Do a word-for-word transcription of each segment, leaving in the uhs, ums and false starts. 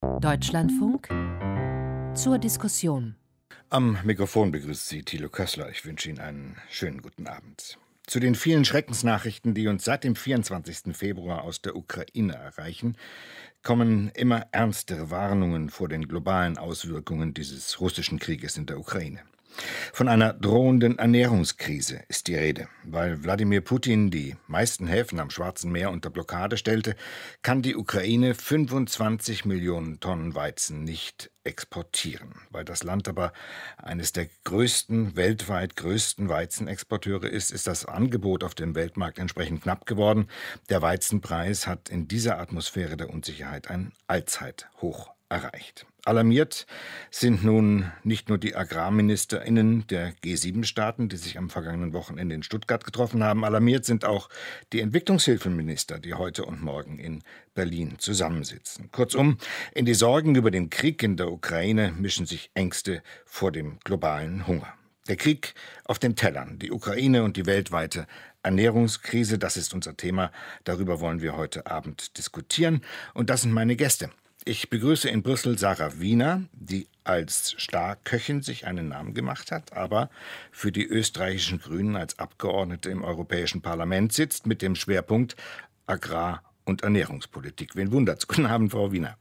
Deutschlandfunk zur Diskussion. Am Mikrofon begrüßt Sie Thilo Kössler. Ich wünsche Ihnen einen schönen guten Abend. Zu den vielen Schreckensnachrichten, die uns seit dem vierundzwanzigsten Februar aus der Ukraine erreichen, kommen immer ernstere Warnungen vor den globalen Auswirkungen dieses russischen Krieges in der Ukraine. Von einer drohenden Ernährungskrise ist die Rede. Weil Wladimir Putin die meisten Häfen am Schwarzen Meer unter Blockade stellte, kann die Ukraine fünfundzwanzig Millionen Tonnen Weizen nicht exportieren. Weil das Land aber eines der größten, weltweit größten Weizenexporteure ist, ist das Angebot auf dem Weltmarkt entsprechend knapp geworden. Der Weizenpreis hat in dieser Atmosphäre der Unsicherheit ein Allzeithoch erreicht. Alarmiert sind nun nicht nur die AgrarministerInnen der G sieben Staaten, die sich am vergangenen Wochenende in Stuttgart getroffen haben. Alarmiert sind auch die Entwicklungshilfeminister, die heute und morgen in Berlin zusammensitzen. Kurzum, in die Sorgen über den Krieg in der Ukraine mischen sich Ängste vor dem globalen Hunger. Der Krieg auf den Tellern, die Ukraine und die weltweite Ernährungskrise, das ist unser Thema. Darüber wollen wir heute Abend diskutieren. Und das sind meine Gäste. Ich begrüße in Brüssel Sarah Wiener, die als Starköchin sich einen Namen gemacht hat, aber für die österreichischen Grünen als Abgeordnete im Europäischen Parlament sitzt mit dem Schwerpunkt Agrar- und Ernährungspolitik. Wen wundert's? Guten Abend, Frau Wiener.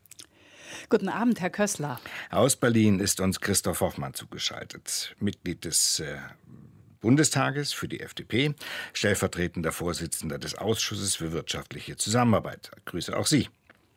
Guten Abend, Herr Kössler. Aus Berlin ist uns Christoph Hoffmann zugeschaltet, Mitglied des äh, Bundestages für die F D P, stellvertretender Vorsitzender des Ausschusses für wirtschaftliche Zusammenarbeit. Ich grüße auch Sie.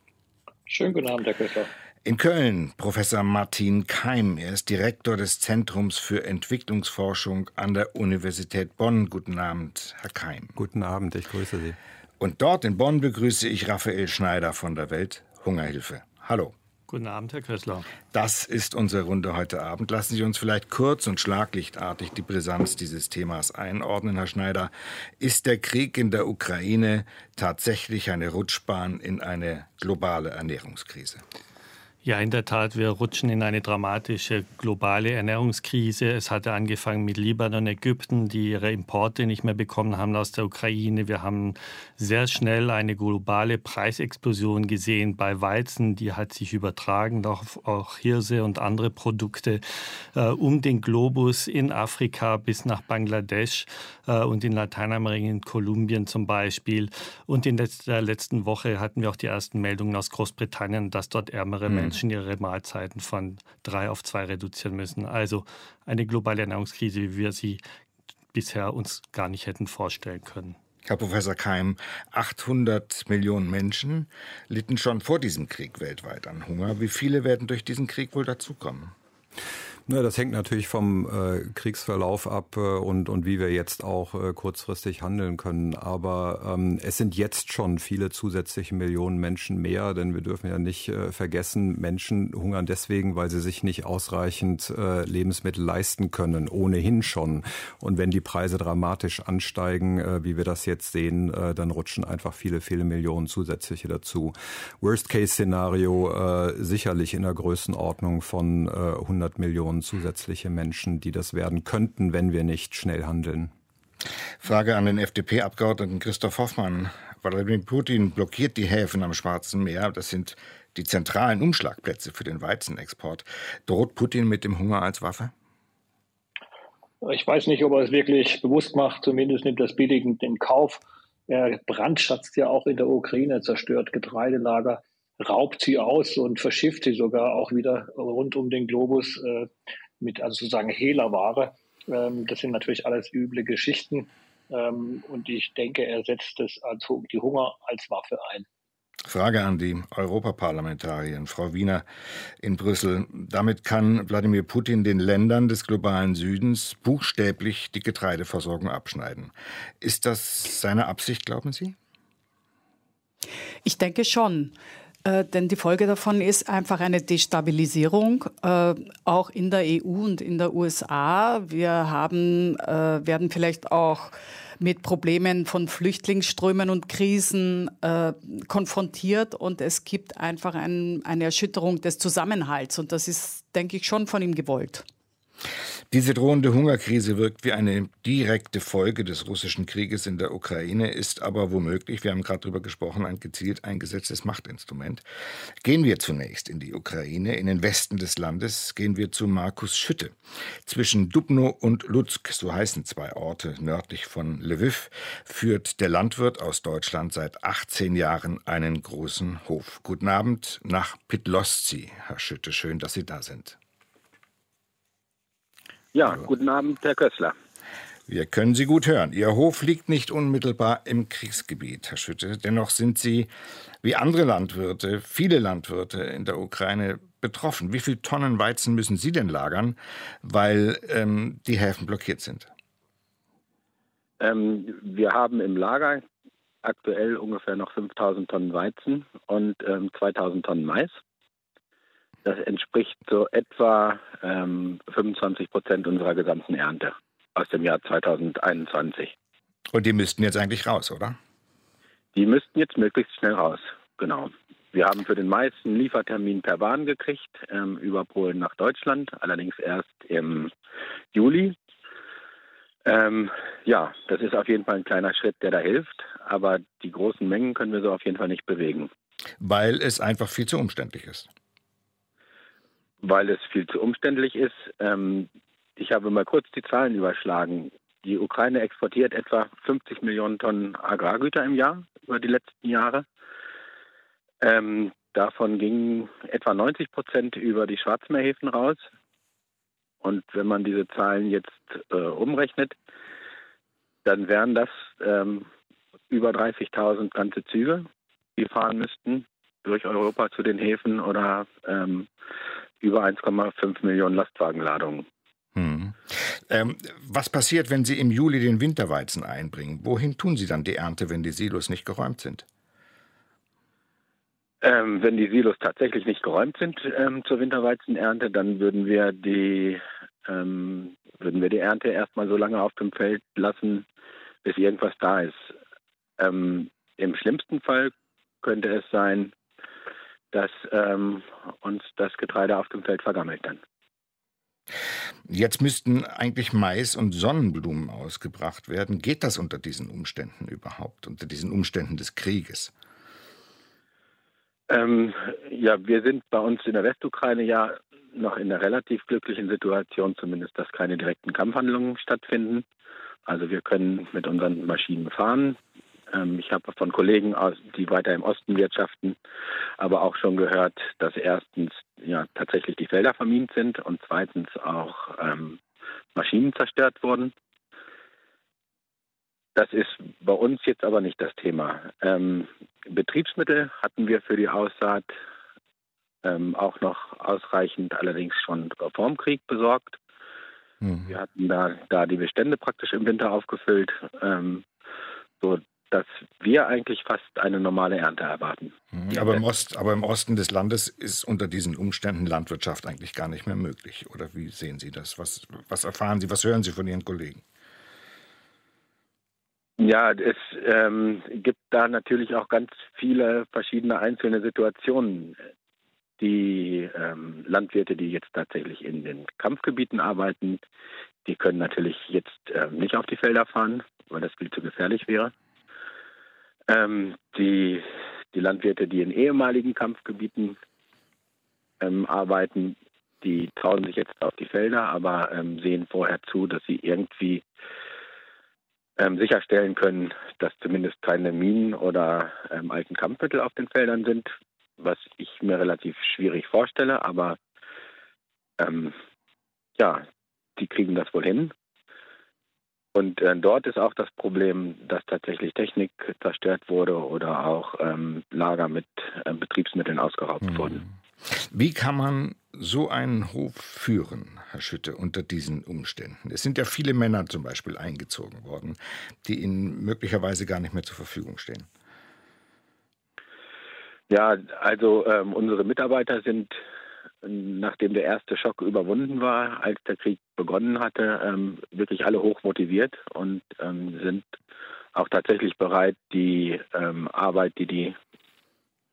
Schönen guten Abend, Herr Kössler. In Köln Professor Martin Keim. Er ist Direktor des Zentrums für Entwicklungsforschung an der Universität Bonn. Guten Abend, Herr Keim. Guten Abend, ich grüße Sie. Und dort in Bonn begrüße ich Raphael Schneider von der Welthungerhilfe. Hallo. Guten Abend, Herr Kössler. Das ist unsere Runde heute Abend. Lassen Sie uns vielleicht kurz und schlaglichtartig die Brisanz dieses Themas einordnen, Herr Schneider. Ist der Krieg in der Ukraine tatsächlich eine Rutschbahn in eine globale Ernährungskrise? Ja, in der Tat, wir rutschen in eine dramatische globale Ernährungskrise. Es hatte angefangen mit Libanon, Ägypten, die ihre Importe nicht mehr bekommen haben aus der Ukraine. Wir haben sehr schnell eine globale Preisexplosion gesehen bei Weizen. Die hat sich übertragen auf auch Hirse und andere Produkte äh, um den Globus in Afrika bis nach Bangladesch äh, und in Lateinamerika, in Kolumbien zum Beispiel. Und in der letzten Woche hatten wir auch die ersten Meldungen aus Großbritannien, dass dort ärmere mhm. Menschen ihre Mahlzeiten von drei auf zwei reduzieren müssen. Also eine globale Ernährungskrise, wie wir sie bisher uns gar nicht hätten vorstellen können. Herr Professor Keim, achthundert Millionen Menschen litten schon vor diesem Krieg weltweit an Hunger. Wie viele werden durch diesen Krieg wohl dazukommen? Na, das hängt natürlich vom äh, Kriegsverlauf ab äh, und, und wie wir jetzt auch äh, kurzfristig handeln können. Aber ähm, es sind jetzt schon viele zusätzliche Millionen Menschen mehr, denn wir dürfen ja nicht äh, vergessen, Menschen hungern deswegen, weil sie sich nicht ausreichend äh, Lebensmittel leisten können, ohnehin schon. Und wenn die Preise dramatisch ansteigen, äh, wie wir das jetzt sehen, äh, dann rutschen einfach viele, viele Millionen zusätzliche dazu. Worst-Case-Szenario äh, sicherlich in der Größenordnung von äh, hundert Millionen zusätzliche Menschen, die das werden könnten, wenn wir nicht schnell handeln. Frage an den F D P-Abgeordneten Christoph Hoffmann. Wladimir Putin blockiert die Häfen am Schwarzen Meer. Das sind die zentralen Umschlagplätze für den Weizenexport. Droht Putin mit dem Hunger als Waffe? Ich weiß nicht, ob er es wirklich bewusst macht. Zumindest nimmt das billigend in Kauf. Er brandschatzt ja auch in der Ukraine, zerstört Getreidelager, raubt sie aus und verschifft sie sogar auch wieder rund um den Globus äh, mit also sozusagen Hehlerware. Ähm, das sind natürlich alles üble Geschichten. Ähm, und ich denke, er setzt das als, die Hunger als Waffe ein. Frage an die Europaparlamentarierin, Frau Wiener in Brüssel. Damit kann Wladimir Putin den Ländern des globalen Südens buchstäblich die Getreideversorgung abschneiden. Ist das seine Absicht, glauben Sie? Ich denke schon. Äh, denn die Folge davon ist einfach eine Destabilisierung, äh, auch in der E U und in der U S A. Wir haben, äh, werden vielleicht auch mit Problemen von Flüchtlingsströmen und Krisen äh, konfrontiert und es gibt einfach ein, eine Erschütterung des Zusammenhalts und das ist, denke ich, schon von ihm gewollt. Diese drohende Hungerkrise wirkt wie eine direkte Folge des russischen Krieges in der Ukraine, ist aber womöglich, wir haben gerade darüber gesprochen, ein gezielt eingesetztes Machtinstrument. Gehen wir zunächst in die Ukraine, in den Westen des Landes, gehen wir zu Markus Schütte. Zwischen Dubno und Lutsk, so heißen zwei Orte nördlich von Lwiw, führt der Landwirt aus Deutschland seit achtzehn Jahren einen großen Hof. Guten Abend nach Pytloszcy, Herr Schütte, schön, dass Sie da sind. Ja, guten Abend, Herr Kössler. Wir können Sie gut hören. Ihr Hof liegt nicht unmittelbar im Kriegsgebiet, Herr Schütte. Dennoch sind Sie, wie andere Landwirte, viele Landwirte in der Ukraine betroffen. Wie viele Tonnen Weizen müssen Sie denn lagern, weil ähm, die Häfen blockiert sind? Ähm, wir haben im Lager aktuell ungefähr noch fünftausend Tonnen Weizen und ähm, zweitausend Tonnen Mais. Das entspricht so etwa ähm, fünfundzwanzig Prozent unserer gesamten Ernte aus dem Jahr zweitausendeinundzwanzig. Und die müssten jetzt eigentlich raus, oder? Die müssten jetzt möglichst schnell raus, genau. Wir haben für den Mais einen Liefertermin per Bahn gekriegt, ähm, über Polen nach Deutschland, allerdings erst im Juli. Ähm, ja, das ist auf jeden Fall ein kleiner Schritt, der da hilft, aber die großen Mengen können wir so auf jeden Fall nicht bewegen. Weil es einfach viel zu umständlich ist. Weil es viel zu umständlich ist. Ähm, ich habe mal kurz die Zahlen überschlagen. Die Ukraine exportiert etwa fünfzig Millionen Tonnen Agrargüter im Jahr über die letzten Jahre. Ähm, davon gingen etwa neunzig Prozent über die Schwarzmeerhäfen raus. Und wenn man diese Zahlen jetzt äh, umrechnet, dann wären das ähm, über dreißigtausend ganze Züge, die fahren müssten durch Europa zu den Häfen oder ähm, über eins Komma fünf Millionen Lastwagenladungen. Hm. Ähm, was passiert, wenn Sie im Juli den Winterweizen einbringen? Wohin tun Sie dann die Ernte, wenn die Silos nicht geräumt sind? Ähm, wenn die Silos tatsächlich nicht geräumt sind ähm, zur Winterweizenernte, dann würden wir die ähm, würden wir die Ernte erstmal so lange auf dem Feld lassen, bis irgendwas da ist. Ähm, Im schlimmsten Fall könnte es sein, dass ähm, uns das Getreide auf dem Feld vergammelt dann. Jetzt müssten eigentlich Mais und Sonnenblumen ausgebracht werden. Geht das unter diesen Umständen überhaupt, unter diesen Umständen des Krieges? Ähm, ja, wir sind bei uns in der Westukraine ja noch in einer relativ glücklichen Situation, zumindest, dass keine direkten Kampfhandlungen stattfinden. Also wir können mit unseren Maschinen fahren. Ich habe von Kollegen, aus, die weiter im Osten wirtschaften, aber auch schon gehört, dass erstens ja tatsächlich die Felder vermint sind und zweitens auch ähm, Maschinen zerstört wurden. Das ist bei uns jetzt aber nicht das Thema. Ähm, Betriebsmittel hatten wir für die Aussaat ähm, auch noch ausreichend, allerdings schon vor dem Krieg besorgt. Mhm. Wir hatten da, da die Bestände praktisch im Winter aufgefüllt, ähm, so dass wir eigentlich fast eine normale Ernte erwarten. Aber im, Ost, aber im Osten des Landes ist unter diesen Umständen Landwirtschaft eigentlich gar nicht mehr möglich. Oder wie sehen Sie das? Was, was erfahren Sie, was hören Sie von Ihren Kollegen? Ja, es ähm, gibt da natürlich auch ganz viele verschiedene einzelne Situationen. Die ähm, Landwirte, die jetzt tatsächlich in den Kampfgebieten arbeiten, die können natürlich jetzt ähm, nicht auf die Felder fahren, weil das viel zu gefährlich wäre. Ähm, die, die Landwirte, die in ehemaligen Kampfgebieten ähm, arbeiten, die trauen sich jetzt auf die Felder, aber ähm, sehen vorher zu, dass sie irgendwie ähm, sicherstellen können, dass zumindest keine Minen oder ähm, alten Kampfmittel auf den Feldern sind, was ich mir relativ schwierig vorstelle, aber ähm, ja, die kriegen das wohl hin. Und äh, dort ist auch das Problem, dass tatsächlich Technik zerstört wurde oder auch ähm, Lager mit äh, Betriebsmitteln ausgeraubt hm. wurden. Wie kann man so einen Hof führen, Herr Schütte, unter diesen Umständen? Es sind ja viele Männer zum Beispiel eingezogen worden, die Ihnen möglicherweise gar nicht mehr zur Verfügung stehen. Ja, also ähm, unsere Mitarbeiter sind, nachdem der erste Schock überwunden war, als der Krieg begonnen hatte, ähm, wirklich alle hoch motiviert und ähm, sind auch tatsächlich bereit, die ähm, Arbeit, die die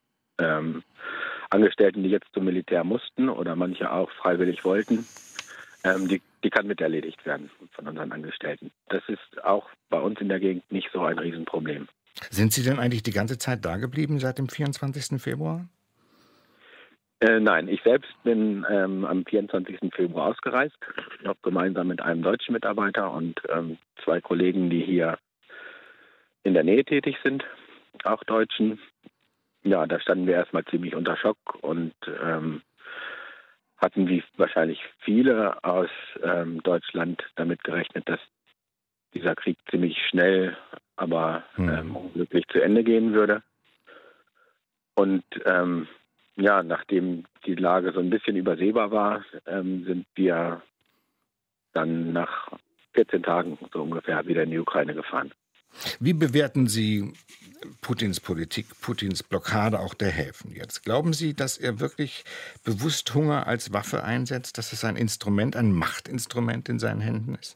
ähm, Angestellten, die jetzt zum Militär mussten oder manche auch freiwillig wollten, ähm, die, die kann mit erledigt werden von unseren Angestellten. Das ist auch bei uns in der Gegend nicht so ein Riesenproblem. Sind Sie denn eigentlich die ganze Zeit da geblieben seit dem vierundzwanzigsten Februar? Äh, nein, ich selbst bin ähm, am vierundzwanzigsten Februar ausgereist, noch gemeinsam mit einem deutschen Mitarbeiter und ähm, zwei Kollegen, die hier in der Nähe tätig sind, auch Deutschen. Ja, da standen wir erstmal ziemlich unter Schock und ähm, hatten wie wahrscheinlich viele aus ähm, Deutschland damit gerechnet, dass dieser Krieg ziemlich schnell, aber ähm, unglücklich zu Ende gehen würde. Und ähm, ja, nachdem die Lage so ein bisschen übersehbar war, ähm, sind wir dann nach vierzehn Tagen so ungefähr wieder in die Ukraine gefahren. Wie bewerten Sie Putins Politik, Putins Blockade auch der Häfen jetzt? Glauben Sie, dass er wirklich bewusst Hunger als Waffe einsetzt, dass es ein Instrument, ein Machtinstrument in seinen Händen ist?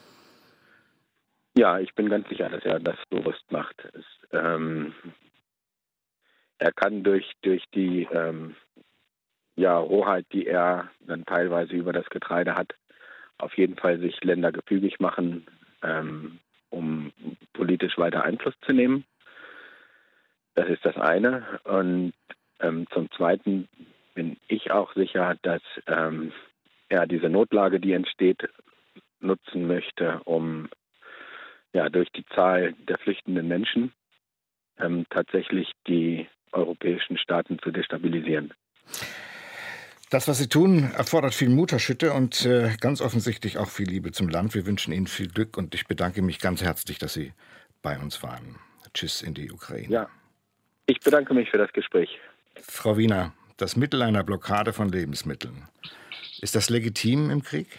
Ja, ich bin ganz sicher, dass er das bewusst macht. Es, ähm, er kann durch, durch die ähm, ja, Rohheit, die er dann teilweise über das Getreide hat, auf jeden Fall sich Länder gefügig machen, ähm, um politisch weiter Einfluss zu nehmen. Das ist das eine. Und ähm, zum Zweiten bin ich auch sicher, dass ähm, er diese Notlage, die entsteht, nutzen möchte, um ja, durch die Zahl der flüchtenden Menschen ähm, tatsächlich die europäischen Staaten zu destabilisieren. Das, was Sie tun, erfordert viel Mutterschütte und äh, ganz offensichtlich auch viel Liebe zum Land. Wir wünschen Ihnen viel Glück und ich bedanke mich ganz herzlich, dass Sie bei uns waren. Tschüss in die Ukraine. Ja, ich bedanke mich für das Gespräch. Frau Wiener, das Mittel einer Blockade von Lebensmitteln, ist das legitim im Krieg?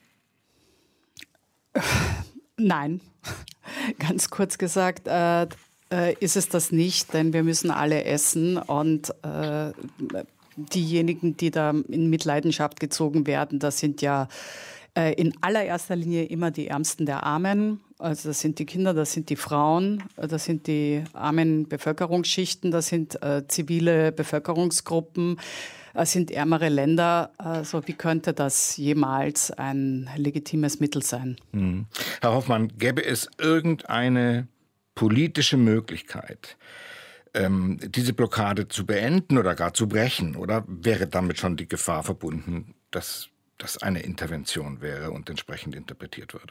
Nein, ganz kurz gesagt äh, äh, ist es das nicht, denn wir müssen alle essen und äh, diejenigen, die da in Mitleidenschaft gezogen werden, das sind ja äh, in allererster Linie immer die Ärmsten der Armen. Also das sind die Kinder, das sind die Frauen, das sind die armen Bevölkerungsschichten, das sind äh, zivile Bevölkerungsgruppen, das sind ärmere Länder. Also wie könnte das jemals ein legitimes Mittel sein? Hm. Herr Hoffmann, gäbe es irgendeine politische Möglichkeit, ähm, diese Blockade zu beenden oder gar zu brechen? Oder wäre damit schon die Gefahr verbunden, dass das eine Intervention wäre und entsprechend interpretiert würde?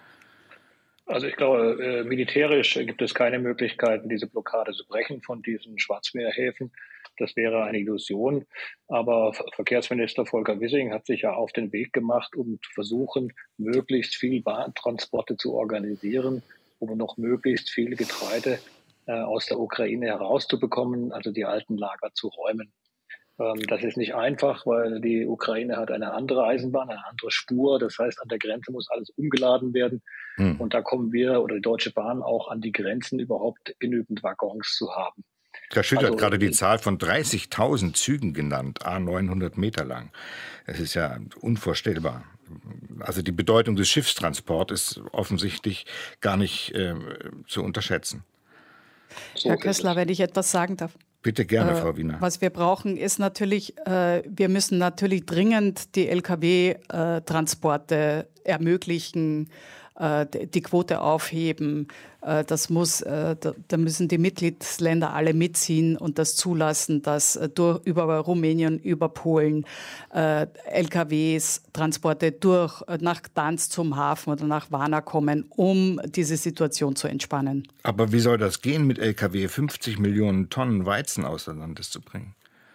Also ich glaube, äh, militärisch gibt es keine Möglichkeiten, diese Blockade zu brechen von diesen Schwarzmeerhäfen. Das wäre eine Illusion. Aber Verkehrsminister Volker Wissing hat sich ja auf den Weg gemacht, um zu versuchen, möglichst viel Bahntransporte zu organisieren, um noch möglichst viel Getreide äh, aus der Ukraine herauszubekommen, also die alten Lager zu räumen. Ähm, das ist nicht einfach, weil die Ukraine hat eine andere Eisenbahn, eine andere Spur. Das heißt, an der Grenze muss alles umgeladen werden. Hm. Und da kommen wir oder die Deutsche Bahn auch an die Grenzen, überhaupt genügend Waggons zu haben. Herr Schütt also, hat gerade die Zahl von dreißigtausend Zügen genannt, à neunhundert Meter lang. Es ist ja unvorstellbar. Also die Bedeutung des Schiffstransports ist offensichtlich gar nicht äh, zu unterschätzen. So Herr Kössler, wenn ich etwas sagen darf. Bitte gerne, äh, Frau Wiener. Was wir brauchen, ist natürlich, äh, wir müssen natürlich dringend die L K W-Transporte äh, ermöglichen, äh, die Quote aufheben. Äh, das muss, äh, da, da müssen die Mitgliedsländer alle mitziehen und das zulassen, dass äh, durch, über Rumänien, über Polen äh, L K Ws, Transporte durch äh, nach Gdansk zum Hafen oder nach Warna kommen, um diese Situation zu entspannen. Aber wie soll das gehen, mit L K W fünfzig Millionen Tonnen Weizen außer Landes zu bringen?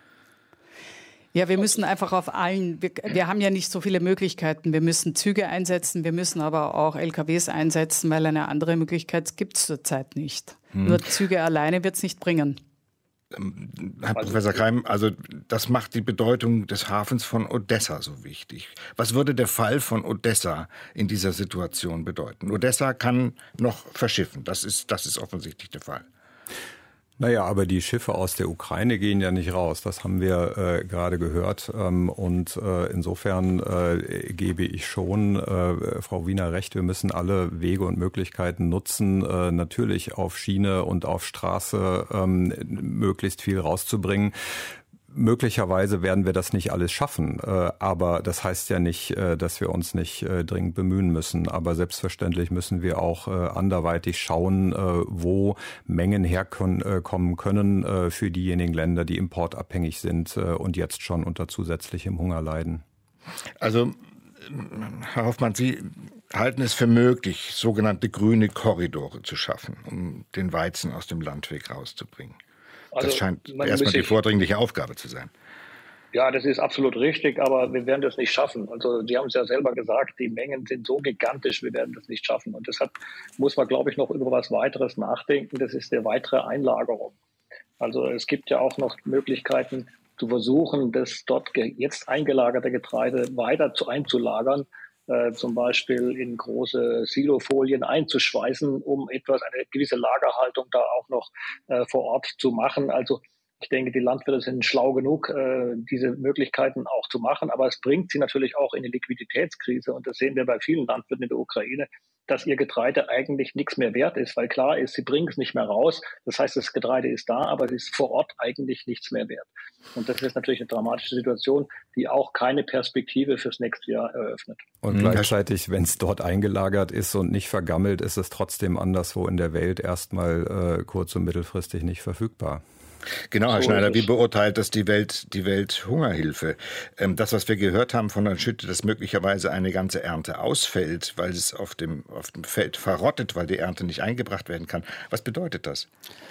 Ja, wir müssen einfach auf allen, wir, wir haben ja nicht so viele Möglichkeiten. Wir müssen Züge einsetzen, wir müssen aber auch L K Ws einsetzen, weil eine andere Möglichkeit gibt es zurzeit nicht. Hm. Nur Züge alleine wird es nicht bringen. Herr Professor Keim, also das macht die Bedeutung des Hafens von Odessa so wichtig. Was würde der Fall von Odessa in dieser Situation bedeuten? Odessa kann noch verschiffen, das ist, das ist offensichtlich der Fall. Naja, aber die Schiffe aus der Ukraine gehen ja nicht raus. Das haben wir äh, gerade gehört. Ähm, und äh, insofern äh, gebe ich schon äh, Frau Wiener recht. Wir müssen alle Wege und Möglichkeiten nutzen, äh, natürlich auf Schiene und auf Straße ähm, möglichst viel rauszubringen. Möglicherweise werden wir das nicht alles schaffen, aber das heißt ja nicht, dass wir uns nicht dringend bemühen müssen. Aber selbstverständlich müssen wir auch anderweitig schauen, wo Mengen herkommen können für diejenigen Länder, die importabhängig sind und jetzt schon unter zusätzlichem Hunger leiden. Also, Herr Hoffmann, Sie halten es für möglich, sogenannte grüne Korridore zu schaffen, um den Weizen aus dem Landweg rauszubringen. Also das scheint erstmal die vordringliche Aufgabe zu sein. Ja, das ist absolut richtig, aber wir werden das nicht schaffen. Also Sie haben es ja selber gesagt, die Mengen sind so gigantisch, wir werden das nicht schaffen. Und deshalb muss man, glaube ich, noch über was weiteres nachdenken. Das ist eine weitere Einlagerung. Also es gibt ja auch noch Möglichkeiten zu versuchen, das dort jetzt eingelagerte Getreide weiter zu einzulagern, äh, zum Beispiel in große Silofolien einzuschweißen, um etwas, eine gewisse Lagerhaltung da auch noch äh, vor Ort zu machen. Also ich denke, die Landwirte sind schlau genug, äh, diese Möglichkeiten auch zu machen. Aber es bringt sie natürlich auch in eine Liquiditätskrise. Und das sehen wir bei vielen Landwirten in der Ukraine, dass ihr Getreide eigentlich nichts mehr wert ist. Weil klar ist, sie bringen es nicht mehr raus. Das heißt, das Getreide ist da, aber es ist vor Ort eigentlich nichts mehr wert. Und das ist natürlich eine dramatische Situation, die auch keine Perspektive fürs nächste Jahr eröffnet. Und gleichzeitig, wenn es dort eingelagert ist und nicht vergammelt, ist es trotzdem anderswo in der Welt erstmal äh, kurz- und mittelfristig nicht verfügbar. Genau, Herr Schneider, wie beurteilt das die Welt, die Welthungerhilfe? Ähm, das, was wir gehört haben von Herrn Schütte, dass möglicherweise eine ganze Ernte ausfällt, weil es auf dem, auf dem Feld verrottet, weil die Ernte nicht eingebracht werden kann. Was bedeutet das?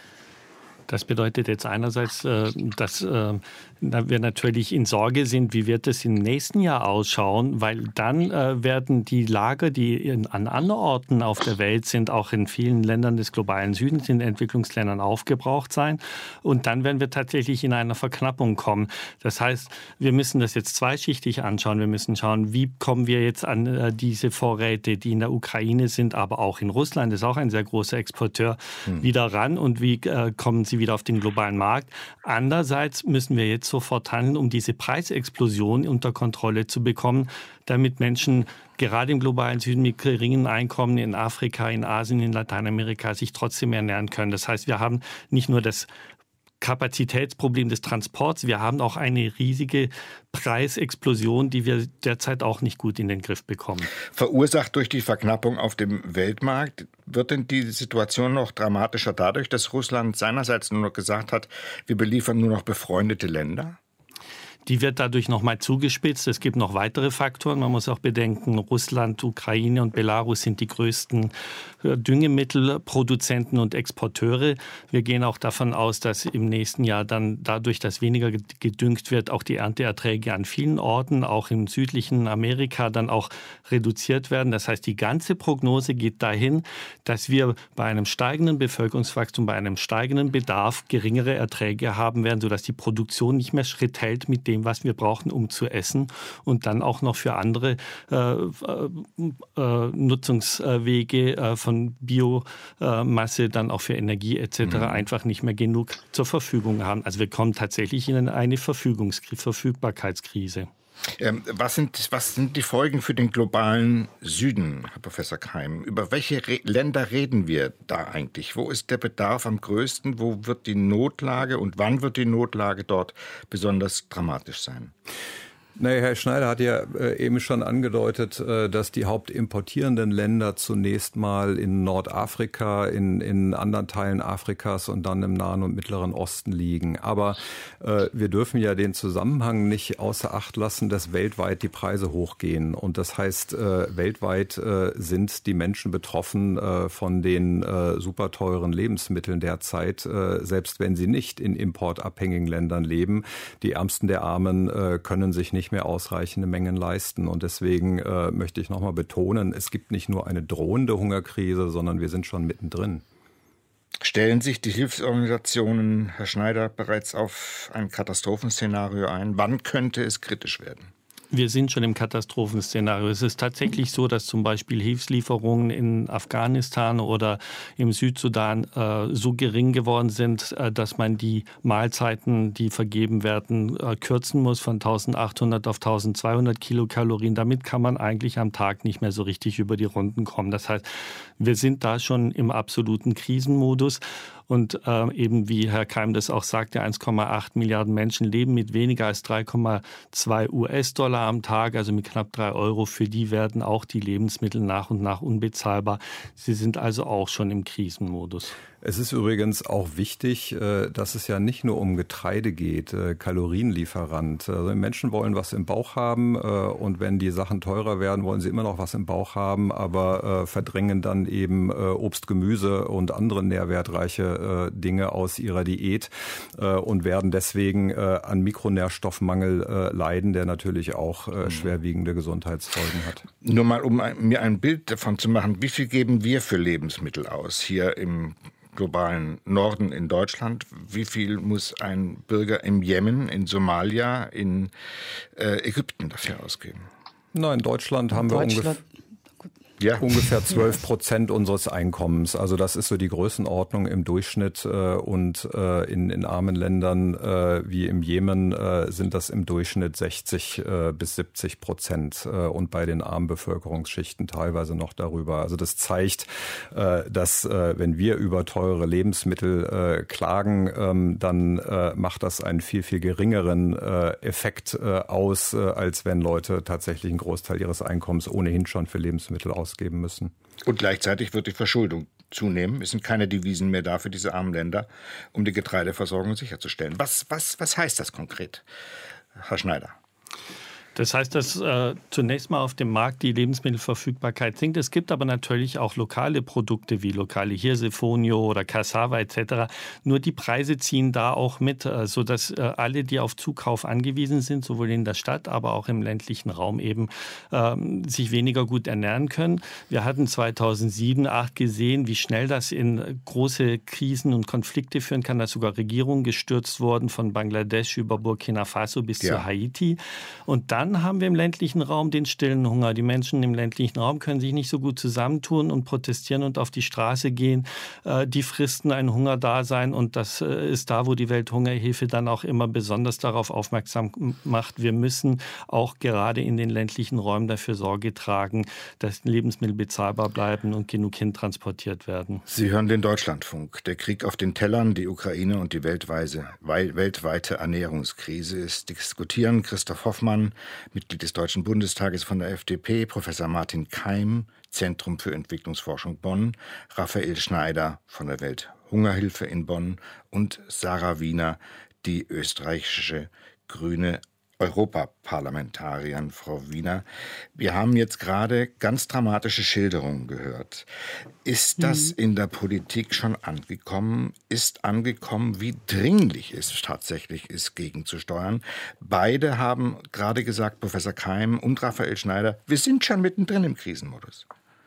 Das bedeutet jetzt einerseits, dass wir natürlich in Sorge sind, wie wird es im nächsten Jahr ausschauen, weil dann werden die Lager, die an anderen Orten auf der Welt sind, auch in vielen Ländern des globalen Südens, in Entwicklungsländern aufgebraucht sein. Und dann werden wir tatsächlich in eine Verknappung kommen. Das heißt, wir müssen das jetzt zweischichtig anschauen. Wir müssen schauen, wie kommen wir jetzt an diese Vorräte, die in der Ukraine sind, aber auch in Russland, das ist auch ein sehr großer Exporteur, hm. wieder ran und wie kommen sie wieder auf den globalen Markt. Andererseits müssen wir jetzt sofort handeln, um diese Preisexplosion unter Kontrolle zu bekommen, damit Menschen gerade im globalen Süden mit geringen Einkommen in Afrika, in Asien, in Lateinamerika sich trotzdem ernähren können. Das heißt, wir haben nicht nur das Kapazitätsproblem des Transports, wir haben auch eine riesige Preisexplosion, die wir derzeit auch nicht gut in den Griff bekommen. Verursacht durch die Verknappung auf dem Weltmarkt, wird denn die Situation noch dramatischer dadurch, dass Russland seinerseits nur noch gesagt hat, wir beliefern nur noch befreundete Länder? Die wird dadurch noch mal zugespitzt. Es gibt noch weitere Faktoren. Man muss auch bedenken, Russland, Ukraine und Belarus sind die größten Düngemittelproduzenten und Exporteure. Wir gehen auch davon aus, dass im nächsten Jahr dann dadurch, dass weniger gedüngt wird, auch die Ernteerträge an vielen Orten, auch im südlichen Amerika, dann auch reduziert werden. Das heißt, die ganze Prognose geht dahin, dass wir bei einem steigenden Bevölkerungswachstum, bei einem steigenden Bedarf geringere Erträge haben werden, sodass die Produktion nicht mehr Schritt hält mit dem, was wir brauchen, um zu essen und dann auch noch für andere äh, äh, Nutzungswege äh, von Biomasse, dann auch für Energie et cetera mhm. einfach nicht mehr genug zur Verfügung haben. Also wir kommen tatsächlich in eine Verfügungskrise, Verfügbarkeitskrise. Ähm, was sind, was sind die Folgen für den globalen Süden, Herr Professor Keim? Über welche Re- Länder reden wir da eigentlich? Wo ist der Bedarf am größten? Wo wird die Notlage und wann wird die Notlage dort besonders dramatisch sein? Naja, Herr Schneider hat ja äh, eben schon angedeutet, äh, dass die hauptimportierenden Länder zunächst mal in Nordafrika, in, in anderen Teilen Afrikas und dann im Nahen und Mittleren Osten liegen. Aber äh, wir dürfen ja den Zusammenhang nicht außer Acht lassen, dass weltweit die Preise hochgehen. Und das heißt, äh, weltweit äh, sind die Menschen betroffen äh, von den äh, super teuren Lebensmitteln derzeit, äh, selbst wenn sie nicht in importabhängigen Ländern leben. Die Ärmsten der Armen äh, können sich nicht mehr ausreichende Mengen leisten. Und deswegen äh, möchte ich nochmal betonen, es gibt nicht nur eine drohende Hungerkrise, sondern wir sind schon mittendrin. Stellen sich die Hilfsorganisationen, Herr Schneider, bereits auf ein Katastrophenszenario ein? Wann könnte es kritisch werden? Wir sind schon im Katastrophenszenario. Es ist tatsächlich so, dass zum Beispiel Hilfslieferungen in Afghanistan oder im Südsudan äh, so gering geworden sind, äh, dass man die Mahlzeiten, die vergeben werden, äh, kürzen muss von eintausendachthundert auf eintausendzweihundert Kilokalorien. Damit kann man eigentlich am Tag nicht mehr so richtig über die Runden kommen. Das heißt, wir sind da schon im absoluten Krisenmodus. Und äh, eben wie Herr Keim das auch sagte, eins Komma acht Milliarden Menschen leben mit weniger als drei Komma zwei US-Dollar am Tag, also mit knapp drei Euro. Für die werden auch die Lebensmittel nach und nach unbezahlbar. Sie sind also auch schon im Krisenmodus. Es ist übrigens auch wichtig, dass es ja nicht nur um Getreide geht, Kalorienlieferant. Also Menschen wollen was im Bauch haben und wenn die Sachen teurer werden, wollen sie immer noch was im Bauch haben, aber verdrängen dann eben Obst, Gemüse und andere nährwertreiche Dinge aus ihrer Diät und werden deswegen an Mikronährstoffmangel leiden, der natürlich auch schwerwiegende Gesundheitsfolgen hat. Nur mal, um mir ein Bild davon zu machen, wie viel geben wir für Lebensmittel aus hier im globalen Norden in Deutschland? Wie viel muss ein Bürger im Jemen, in Somalia, in äh, Ägypten dafür ausgeben? Na, in Deutschland haben wir ungefähr... Ja. Ungefähr zwölf Prozent unseres Einkommens. Also das ist so die Größenordnung im Durchschnitt. Und in, in armen Ländern wie im Jemen sind das im Durchschnitt sechzig bis siebzig Prozent. Und bei den armen Bevölkerungsschichten teilweise noch darüber. Also das zeigt, dass wenn wir über teure Lebensmittel klagen, dann macht das einen viel, viel geringeren Effekt aus, als wenn Leute tatsächlich einen Großteil ihres Einkommens ohnehin schon für Lebensmittel ausgeben. Geben müssen. Und gleichzeitig wird die Verschuldung zunehmen. Es sind keine Devisen mehr da für diese armen Länder, um die Getreideversorgung sicherzustellen. Was, was, was heißt das konkret, Herr Schneider? Das heißt, dass äh, zunächst mal auf dem Markt die Lebensmittelverfügbarkeit sinkt. Es gibt aber natürlich auch lokale Produkte wie lokale Hirsefonio oder Cassava et cetera. Nur die Preise ziehen da auch mit, äh, sodass äh, alle, die auf Zukauf angewiesen sind, sowohl in der Stadt, aber auch im ländlichen Raum eben, äh, sich weniger gut ernähren können. Wir hatten zweitausendsieben, zweitausendacht gesehen, wie schnell das in große Krisen und Konflikte führen kann, dass sogar Regierungen gestürzt wurden, von Bangladesch über Burkina Faso bis ja. zu Haiti. Und dann Dann haben wir im ländlichen Raum den stillen Hunger. Die Menschen im ländlichen Raum können sich nicht so gut zusammentun und protestieren und auf die Straße gehen. Die fristen ein Hungerdasein und das ist da, wo die Welthungerhilfe dann auch immer besonders darauf aufmerksam macht. Wir müssen auch gerade in den ländlichen Räumen dafür Sorge tragen, dass Lebensmittel bezahlbar bleiben und genug hintransportiert werden. Sie hören den Deutschlandfunk. Der Krieg auf den Tellern, die Ukraine und die weltweite, weltweite Ernährungskrise. Es diskutieren Christoph Hoffmann, Mitglied des Deutschen Bundestages von der F D P, Professor Martin Keim, Zentrum für Entwicklungsforschung Bonn, Raphael Schneider von der Welthungerhilfe in Bonn und Sarah Wiener, die österreichische grüne Europaparlamentarierin. Frau Wiener, wir haben jetzt gerade ganz dramatische Schilderungen gehört. Ist das in der Politik schon angekommen? Ist angekommen, wie dringlich es tatsächlich ist, gegenzusteuern? Beide haben gerade gesagt, Professor Keim und Raphael Schneider, wir sind schon mittendrin im Krisenmodus.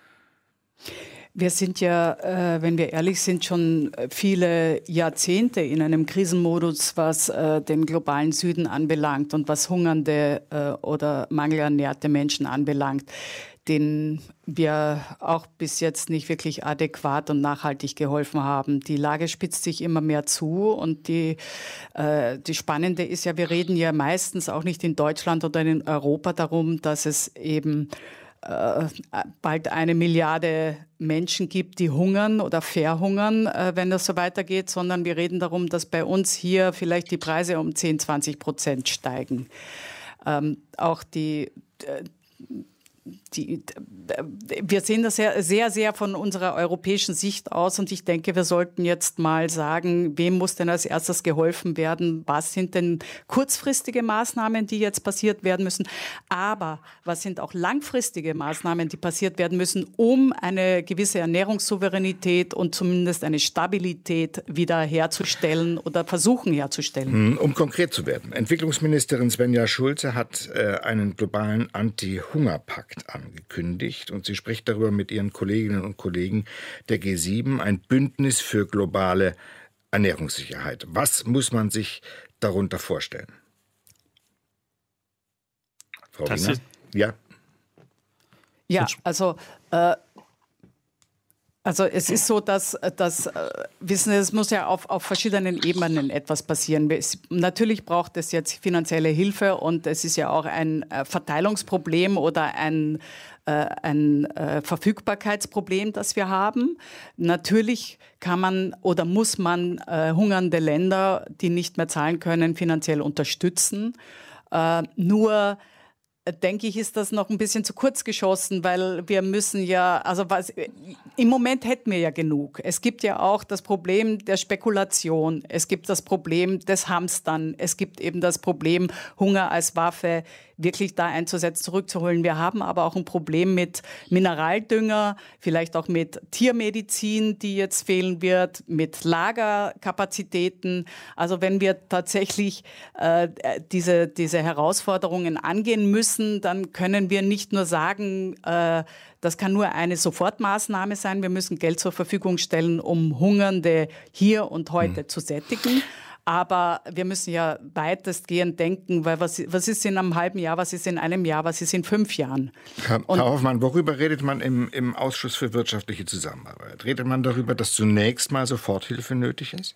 Wir sind ja, äh, wenn wir ehrlich sind, schon viele Jahrzehnte in einem Krisenmodus, was äh, den globalen Süden anbelangt und was hungernde äh, oder mangelernährte Menschen anbelangt, denen wir auch bis jetzt nicht wirklich adäquat und nachhaltig geholfen haben. Die Lage spitzt sich immer mehr zu und die, äh, die Spannende ist ja, wir reden ja meistens auch nicht in Deutschland oder in Europa darum, dass es eben bald eine Milliarde Menschen gibt, die hungern oder verhungern, wenn das so weitergeht, sondern wir reden darum, dass bei uns hier vielleicht die Preise um zehn, zwanzig Prozent steigen. Ähm, auch die, die, wir sehen das sehr, sehr, sehr von unserer europäischen Sicht aus und ich denke, wir sollten jetzt mal sagen, wem muss denn als erstes geholfen werden? Was sind denn kurzfristige Maßnahmen, die jetzt passiert werden müssen? Aber was sind auch langfristige Maßnahmen, die passiert werden müssen, um eine gewisse Ernährungssouveränität und zumindest eine Stabilität wieder herzustellen oder versuchen herzustellen? Um konkret zu werden. Entwicklungsministerin Svenja Schulze hat äh, einen globalen Anti-Hunger-Pakt angekündigt und sie spricht darüber mit ihren Kolleginnen und Kollegen der G sieben, ein Bündnis für globale Ernährungssicherheit. Was muss man sich darunter vorstellen? Frau Wiener? Ja. Ja, also äh, Also es ist so, dass, dass wissen Sie, es muss ja auf, auf verschiedenen Ebenen etwas passieren. Es, natürlich braucht es jetzt finanzielle Hilfe und es ist ja auch ein Verteilungsproblem oder ein, äh, ein äh, Verfügbarkeitsproblem, das wir haben. Natürlich kann man oder muss man äh, hungernde Länder, die nicht mehr zahlen können, finanziell unterstützen. Äh, nur denke ich, ist das noch ein bisschen zu kurz geschossen, weil wir müssen ja, also was, im Moment hätten wir ja genug. Es gibt ja auch das Problem der Spekulation, es gibt das Problem des Hamstern, es gibt eben das Problem, Hunger als Waffe wirklich da einzusetzen, zurückzuholen. Wir haben aber auch ein Problem mit Mineraldünger, vielleicht auch mit Tiermedizin, die jetzt fehlen wird, mit Lagerkapazitäten. Also wenn wir tatsächlich äh, diese, diese Herausforderungen angehen müssen, dann können wir nicht nur sagen, äh, das kann nur eine Sofortmaßnahme sein. Wir müssen Geld zur Verfügung stellen, um Hungernde hier und heute hm. zu sättigen. Aber wir müssen ja weitestgehend denken, weil was, was ist in einem halben Jahr, was ist in einem Jahr, was ist in fünf Jahren? Herr, Herr Hoffmann, worüber redet man im, im Ausschuss für wirtschaftliche Zusammenarbeit? Redet man darüber, dass zunächst mal Soforthilfe nötig ist?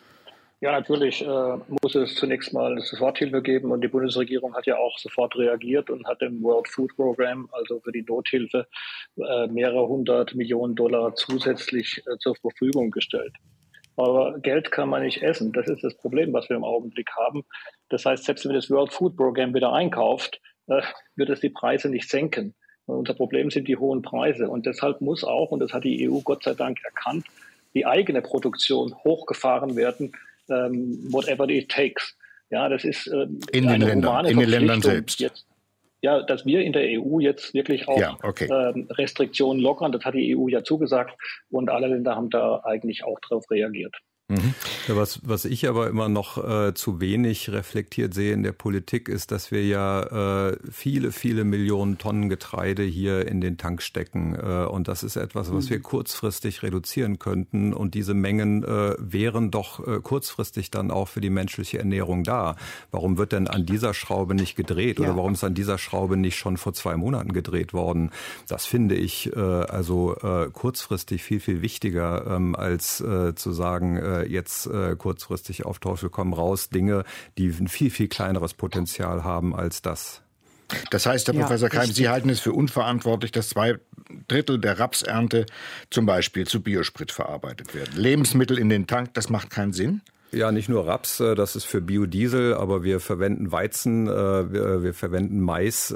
Ja, natürlich äh, muss es zunächst mal Soforthilfe geben und die Bundesregierung hat ja auch sofort reagiert und hat im World Food Program, also für die Nothilfe, äh, mehrere hundert Millionen Dollar zusätzlich äh, zur Verfügung gestellt. Aber Geld kann man nicht essen. Das ist das Problem, was wir im Augenblick haben. Das heißt, selbst wenn das World Food Program wieder einkauft, äh, wird es die Preise nicht senken. Und unser Problem sind die hohen Preise. Und deshalb muss auch, und das hat die E U Gott sei Dank erkannt, die eigene Produktion hochgefahren werden, ähm, whatever it takes. Ja, das ist äh, in den Ländern, in den Ländern selbst. Jetzt, ja, dass wir in der E U jetzt wirklich auch ja, okay. ähm, Restriktionen lockern, das hat die E U ja zugesagt und alle Länder haben da eigentlich auch darauf reagiert. Mhm. Ja, was, was ich aber immer noch äh, zu wenig reflektiert sehe in der Politik, ist, dass wir ja äh, viele, viele Millionen Tonnen Getreide hier in den Tank stecken. Äh, und das ist etwas, was wir kurzfristig reduzieren könnten. Und diese Mengen äh, wären doch äh, kurzfristig dann auch für die menschliche Ernährung da. Warum wird denn an dieser Schraube nicht gedreht? Ja. Oder warum ist an dieser Schraube nicht schon vor zwei Monaten gedreht worden? Das finde ich äh, also äh, kurzfristig viel, viel wichtiger, ähm, als äh, zu sagen, äh, jetzt äh, kurzfristig auf Teufel komm raus, Dinge, die ein viel, viel kleineres Potenzial haben als das. Das heißt, Herr ja, Professor Keim, Sie halten es für unverantwortlich, dass zwei Drittel der Rapsernte zum Beispiel zu Biosprit verarbeitet werden. Lebensmittel in den Tank, das macht keinen Sinn? Ja, nicht nur Raps, das ist für Biodiesel, aber wir verwenden Weizen, wir, wir verwenden Mais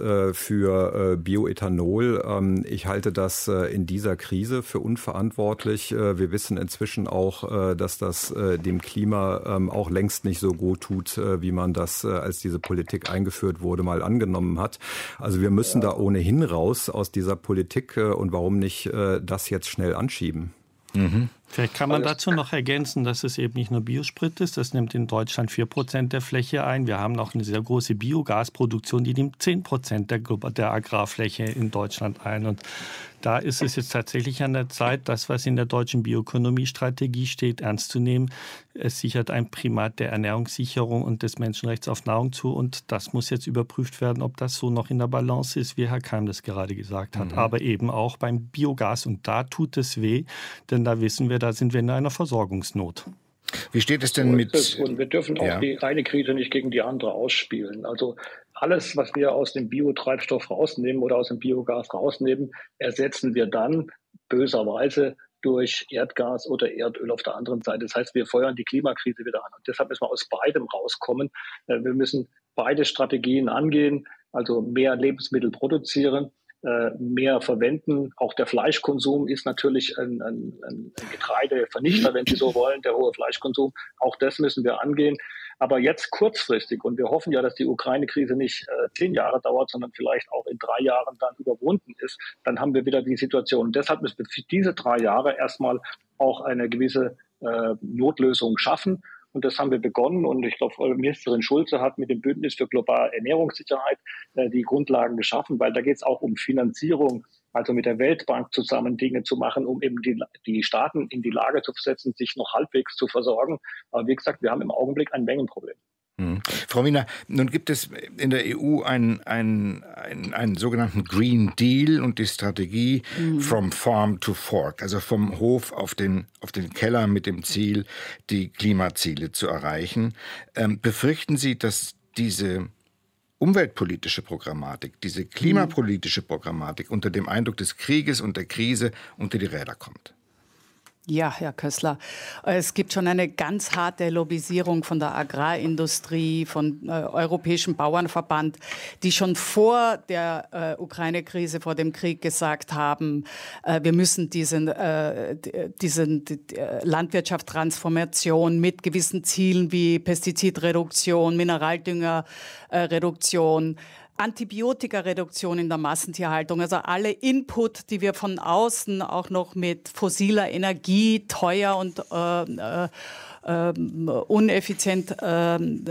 für Bioethanol. Ich halte das in dieser Krise für unverantwortlich. Wir wissen inzwischen auch, dass das dem Klima auch längst nicht so gut tut, wie man das, als diese Politik eingeführt wurde, mal angenommen hat. Also wir müssen da ohnehin raus aus dieser Politik und warum nicht das jetzt schnell anschieben? Mhm. Vielleicht kann man dazu noch ergänzen, dass es eben nicht nur Biosprit ist. Das nimmt in Deutschland vier Prozent der Fläche ein. Wir haben auch eine sehr große Biogasproduktion, die nimmt zehn Prozent der, der Agrarfläche in Deutschland ein. Und da ist es jetzt tatsächlich an der Zeit, das, was in der deutschen Bioökonomie-Strategie steht, ernst zu nehmen. Es sichert ein Primat der Ernährungssicherung und des Menschenrechts auf Nahrung zu. Und das muss jetzt überprüft werden, ob das so noch in der Balance ist, wie Herr Keim das gerade gesagt hat. Mhm. Aber eben auch beim Biogas. Und da tut es weh, denn da wissen wir, da sind wir in einer Versorgungsnot. Wie steht es denn mit... Und wir dürfen auch ja. die eine Krise nicht gegen die andere ausspielen. Also alles, was wir aus dem Biotreibstoff rausnehmen oder aus dem Biogas rausnehmen, ersetzen wir dann böserweise durch Erdgas oder Erdöl auf der anderen Seite. Das heißt, wir feuern die Klimakrise wieder an. Und deshalb müssen wir aus beidem rauskommen. Wir müssen beide Strategien angehen, also mehr Lebensmittel produzieren, mehr verwenden. Auch der Fleischkonsum ist natürlich ein, ein, ein Getreidevernichter, wenn Sie so wollen, der hohe Fleischkonsum. Auch das müssen wir angehen. Aber jetzt kurzfristig, und wir hoffen ja, dass die Ukraine-Krise nicht äh, zehn Jahre dauert, sondern vielleicht auch in drei Jahren dann überwunden ist, dann haben wir wieder die Situation. Und deshalb müssen wir für diese drei Jahre erstmal auch eine gewisse äh, Notlösung schaffen. Und das haben wir begonnen. Und ich glaube, Ministerin Schulze hat mit dem Bündnis für globale Ernährungssicherheit äh, die Grundlagen geschaffen, weil da geht es auch um Finanzierung, also mit der Weltbank zusammen Dinge zu machen, um eben die, die Staaten in die Lage zu versetzen, sich noch halbwegs zu versorgen. Aber wie gesagt, wir haben im Augenblick ein Mengenproblem. Mhm. Frau Wiener, nun gibt es in der E U einen, einen, einen, einen sogenannten Green Deal und die Strategie mhm. From Farm to Fork, also vom Hof auf den, auf den Keller mit dem Ziel, die Klimaziele zu erreichen. Ähm, befürchten Sie, dass diese umweltpolitische Programmatik, diese klimapolitische Programmatik unter dem Eindruck des Krieges und der Krise unter die Räder kommt? Ja, Herr Kössler, es gibt schon eine ganz harte Lobbyierung von der Agrarindustrie, von äh, Europäischem Bauernverband, die schon vor der äh, Ukraine-Krise, vor dem Krieg gesagt haben, äh, wir müssen diesen, äh, diesen die, die Landwirtschaftstransformation mit gewissen Zielen wie Pestizidreduktion, Mineraldüngerreduktion, Antibiotikareduktion in der Massentierhaltung, also alle Input, die wir von außen auch noch mit fossiler Energie teuer und äh, äh, äh, uneffizient äh,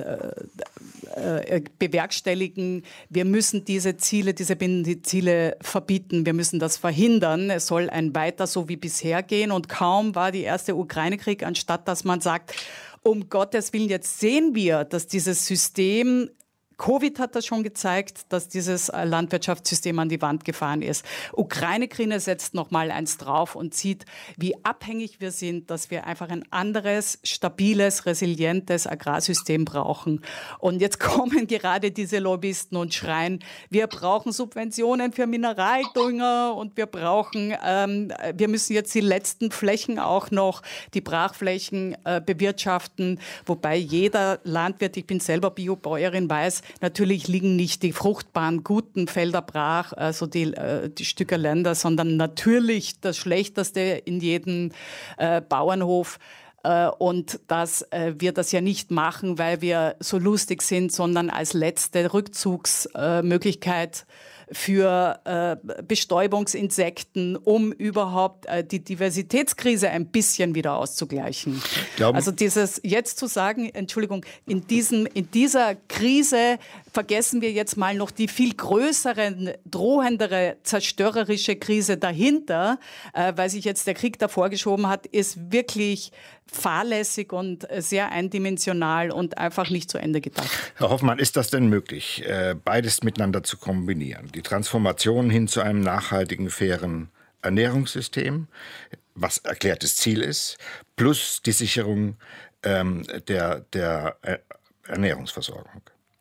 äh, bewerkstelligen. Wir müssen diese Ziele, diese Ziele verbieten. Wir müssen das verhindern. Es soll ein weiter so wie bisher gehen. Und kaum war die erste Ukraine-Krieg, anstatt dass man sagt, um Gottes Willen, jetzt sehen wir, dass dieses System, Covid hat das schon gezeigt, dass dieses Landwirtschaftssystem an die Wand gefahren ist. Ukraine-Krise setzt noch mal eins drauf und sieht, wie abhängig wir sind, dass wir einfach ein anderes, stabiles, resilientes Agrarsystem brauchen. Und jetzt kommen gerade diese Lobbyisten und schreien, wir brauchen Subventionen für Mineraldünger und wir brauchen, ähm, wir müssen jetzt die letzten Flächen auch noch, die Brachflächen äh, bewirtschaften, wobei jeder Landwirt, ich bin selber Biobäuerin, weiß, natürlich liegen nicht die fruchtbaren, guten Felder brach, also die, äh, die Stücke Länder, sondern natürlich das Schlechteste in jedem äh, Bauernhof. Äh, und dass äh, wir das ja nicht machen, weil wir so lustig sind, sondern als letzte Rückzugsmöglichkeit äh, für äh, Bestäubungsinsekten, um überhaupt äh, die Diversitätskrise ein bisschen wieder auszugleichen. Glauben. Also dieses jetzt zu sagen, Entschuldigung, in diesem, in dieser Krise vergessen wir jetzt mal noch die viel größere, drohendere, zerstörerische Krise dahinter, äh, weil sich jetzt der Krieg davor geschoben hat, ist wirklich fahrlässig und sehr eindimensional und einfach nicht zu Ende gedacht. Herr Hoffmann, ist das denn möglich, beides miteinander zu kombinieren? Die Transformation hin zu einem nachhaltigen, fairen Ernährungssystem, was erklärtes Ziel ist, plus die Sicherung ähm, der, der Ernährungsversorgung.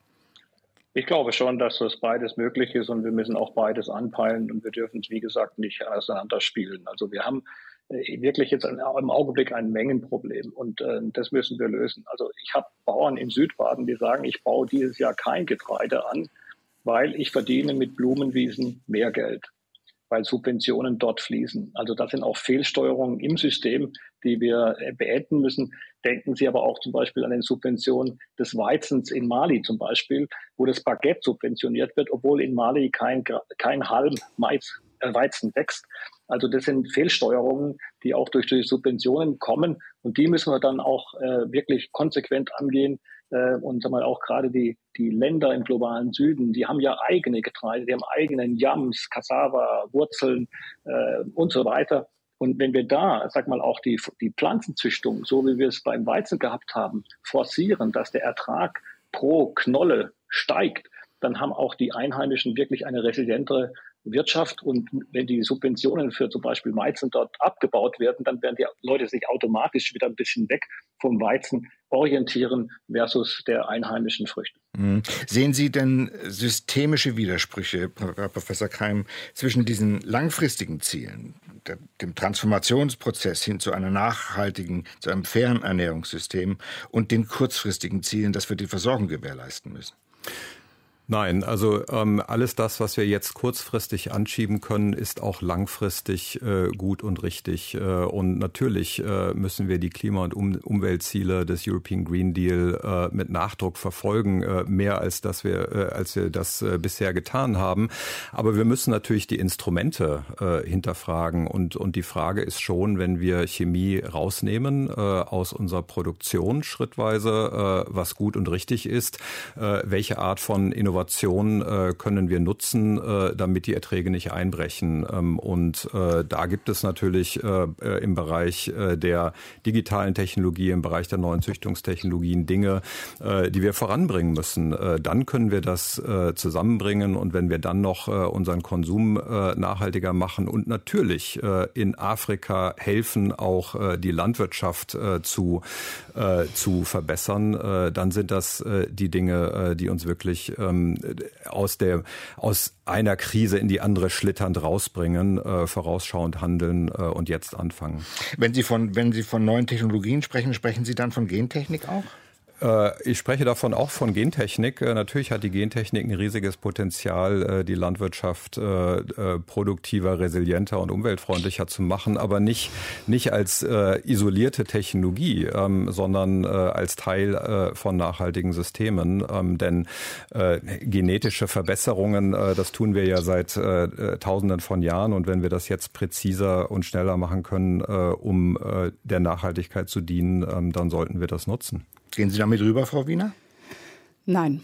Ich glaube schon, dass das beides möglich ist und wir müssen auch beides anpeilen und wir dürfen es, wie gesagt, nicht auseinanderspielen. Also wir haben wirklich jetzt im Augenblick ein Mengenproblem und äh, das müssen wir lösen. Also ich habe Bauern in Südbaden, die sagen, ich baue dieses Jahr kein Getreide an, weil ich verdiene mit Blumenwiesen mehr Geld, weil Subventionen dort fließen. Also das sind auch Fehlsteuerungen im System, die wir äh, beenden müssen. Denken Sie aber auch zum Beispiel an den Subventionen des Weizens in Mali zum Beispiel, wo das Baguette subventioniert wird, obwohl in Mali kein, kein Halm Mais, äh, Weizen wächst. Also das sind Fehlsteuerungen, die auch durch die Subventionen kommen und die müssen wir dann auch äh, wirklich konsequent angehen. Äh, und sagen wir auch gerade die, die Länder im globalen Süden, die haben ja eigene Getreide, die haben eigenen Yams, Cassava, Wurzeln äh, und so weiter. Und wenn wir da, sag mal, auch die, die Pflanzenzüchtung, so wie wir es beim Weizen gehabt haben, forcieren, dass der Ertrag pro Knolle steigt, dann haben auch die Einheimischen wirklich eine resilientere Wirtschaft. Und wenn die Subventionen für zum Beispiel Weizen dort abgebaut werden, dann werden die Leute sich automatisch wieder ein bisschen weg vom Weizen orientieren versus der einheimischen Früchte. Sehen Sie denn systemische Widersprüche, Herr Professor Keim, zwischen diesen langfristigen Zielen, dem Transformationsprozess hin zu einer nachhaltigen, zu einem fairen Ernährungssystem und den kurzfristigen Zielen, dass wir die Versorgung gewährleisten müssen? Nein, also ähm, alles das, was wir jetzt kurzfristig anschieben können, ist auch langfristig äh, gut und richtig. Äh, und natürlich äh, müssen wir die Klima- und um- Umweltziele des European Green Deal äh, mit Nachdruck verfolgen, äh, mehr als dass wir, äh, als wir das äh, bisher getan haben. Aber wir müssen natürlich die Instrumente äh, hinterfragen. Und, und die Frage ist schon, wenn wir Chemie rausnehmen äh, aus unserer Produktion schrittweise, äh, was gut und richtig ist, äh, welche Art von Innovation Innovation äh, können wir nutzen, äh, damit die Erträge nicht einbrechen. Ähm, und äh, da gibt es natürlich äh, im Bereich äh, der digitalen Technologie, im Bereich der neuen Züchtungstechnologien Dinge, äh, die wir voranbringen müssen. Äh, dann können wir das äh, zusammenbringen, und wenn wir dann noch äh, unseren Konsum äh, nachhaltiger machen und natürlich äh, in Afrika helfen, auch äh, die Landwirtschaft äh, zu, äh, zu verbessern, äh, dann sind das äh, die Dinge, äh, die uns wirklich ähm, aus der aus einer Krise in die andere schlitternd rausbringen, äh, vorausschauend handeln äh, und jetzt anfangen. Wenn Sie von wenn Sie von neuen Technologien sprechen, sprechen Sie dann von Gentechnik auch? Ich spreche davon auch von Gentechnik. Natürlich hat die Gentechnik ein riesiges Potenzial, die Landwirtschaft produktiver, resilienter und umweltfreundlicher zu machen, aber nicht, nicht als isolierte Technologie, sondern als Teil von nachhaltigen Systemen. Denn genetische Verbesserungen, das tun wir ja seit Tausenden von Jahren, und wenn wir das jetzt präziser und schneller machen können, um der Nachhaltigkeit zu dienen, dann sollten wir das nutzen. Gehen Sie damit rüber, Frau Wiener? Nein.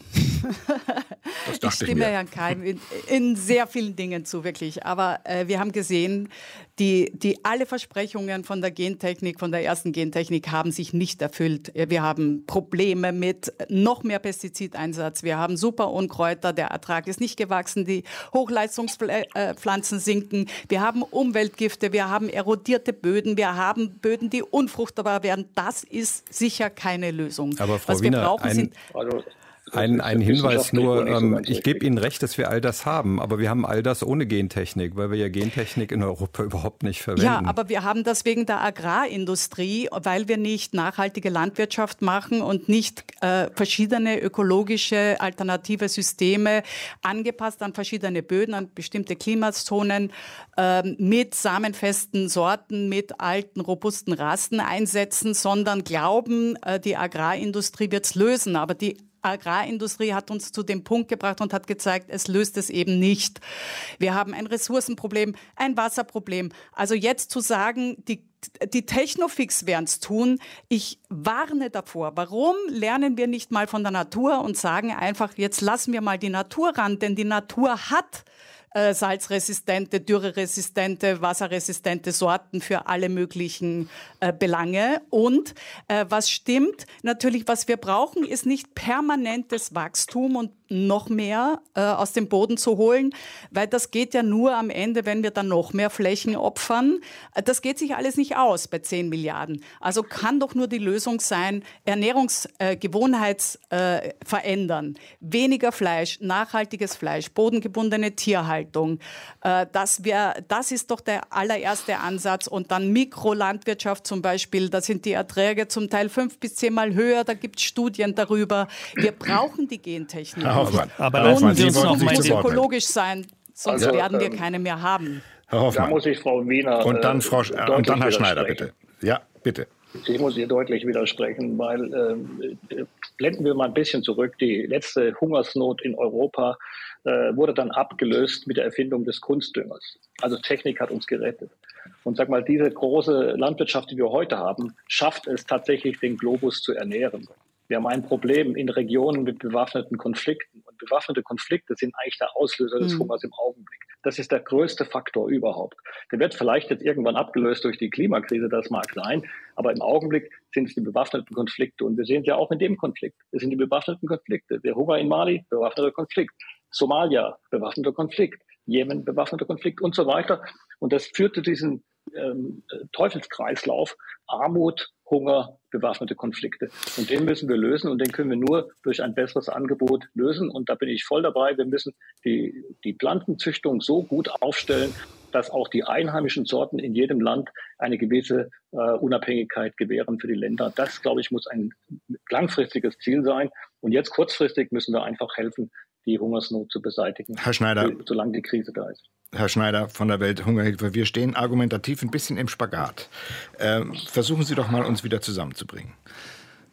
Das Ich dachte stimme ich mir. Herrn Keim in, in sehr vielen Dingen zu, wirklich. Aber äh, wir haben gesehen, die, die alle Versprechungen von der Gentechnik, von der ersten Gentechnik haben sich nicht erfüllt. Wir haben Probleme mit noch mehr Pestizideinsatz. Wir haben Superunkräuter, der Ertrag ist nicht gewachsen, die Hochleistungspflanzen sinken. Wir haben Umweltgifte, wir haben erodierte Böden, wir haben Böden, die unfruchtbar werden. Das ist sicher keine Lösung. Aber Frau Was Wiener, wir brauchen, ein sind Also, Ein, ein Hinweis nur, ähm, ich gebe Ihnen recht, dass wir all das haben, aber wir haben all das ohne Gentechnik, weil wir ja Gentechnik in Europa überhaupt nicht verwenden. Ja, aber wir haben das wegen der Agrarindustrie, weil wir nicht nachhaltige Landwirtschaft machen und nicht äh, verschiedene ökologische alternative Systeme angepasst an verschiedene Böden, an bestimmte Klimazonen äh, mit samenfesten Sorten, mit alten, robusten Rassen einsetzen, sondern glauben, äh, die Agrarindustrie wird es lösen. Aber die Agrarindustrie hat uns zu dem Punkt gebracht und hat gezeigt, es löst es eben nicht. Wir haben ein Ressourcenproblem, ein Wasserproblem. Also jetzt zu sagen, die Die Technofix werden es tun. Ich warne davor. Warum lernen wir nicht mal von der Natur und sagen einfach, jetzt lassen wir mal die Natur ran, denn die Natur hat äh, salzresistente, dürreresistente, wasserresistente Sorten für alle möglichen äh, Belange. Und äh, was stimmt, natürlich, was wir brauchen, ist nicht permanentes Wachstum und noch mehr äh, aus dem Boden zu holen, weil das geht ja nur am Ende, wenn wir dann noch mehr Flächen opfern. Das geht sich alles nicht aus bei zehn Milliarden. Also kann doch nur die Lösung sein, Ernährungsgewohnheits äh, äh, verändern. Weniger Fleisch, nachhaltiges Fleisch, bodengebundene Tierhaltung. Äh, das, wär, das ist doch der allererste Ansatz. Und dann Mikrolandwirtschaft zum Beispiel, da sind die Erträge zum Teil fünf bis zehnmal höher, da gibt es Studien darüber. Wir brauchen die Gentechnik. Hoffmann. Aber Herr lassen Hoffmann, Sie uns wollten noch sich mal zu Muss Wort melden. ökologisch sein, sonst Also, werden wir ähm, keine mehr haben. Herr Da Hoffmann. muss ich Frau Wiener Und dann, äh, Frau, Sch- deutlich und dann Herr Schneider, widersprechen. bitte. Ja, bitte. Ich muss ihr deutlich widersprechen, weil ähm, äh, blenden wir mal ein bisschen zurück. Die letzte Hungersnot in Europa äh, wurde dann abgelöst mit der Erfindung des Kunstdüngers. Also Technik hat uns gerettet. Und sag mal, diese große Landwirtschaft, die wir heute haben, schafft es tatsächlich, den Globus zu ernähren. Wir haben ein Problem in Regionen mit bewaffneten Konflikten. Und bewaffnete Konflikte sind eigentlich der Auslöser des Hungers im Augenblick. Das ist der größte Faktor überhaupt. Der wird vielleicht jetzt irgendwann abgelöst durch die Klimakrise, das mag sein. Aber im Augenblick sind es die bewaffneten Konflikte. Und wir sehen es ja auch in dem Konflikt. Es sind die bewaffneten Konflikte. Der Hunger in Mali, bewaffneter Konflikt. Somalia, bewaffneter Konflikt. Jemen, bewaffneter Konflikt und so weiter. Und das führte diesen ähm, Teufelskreislauf, Armut, Hunger, bewaffnete Konflikte. Und den müssen wir lösen und den können wir nur durch ein besseres Angebot lösen. Und da bin ich voll dabei. Wir müssen die, die Pflanzenzüchtung so gut aufstellen, dass auch die einheimischen Sorten in jedem Land eine gewisse äh, Unabhängigkeit gewähren für die Länder. Das, glaube ich, muss ein langfristiges Ziel sein. Und jetzt kurzfristig müssen wir einfach helfen, die Hungersnot zu beseitigen, Herr Schneider. solange die Krise da ist. Herr Schneider von der Welthungerhilfe, wir stehen argumentativ ein bisschen im Spagat. Ähm, versuchen Sie doch mal, uns wieder zusammenzubringen.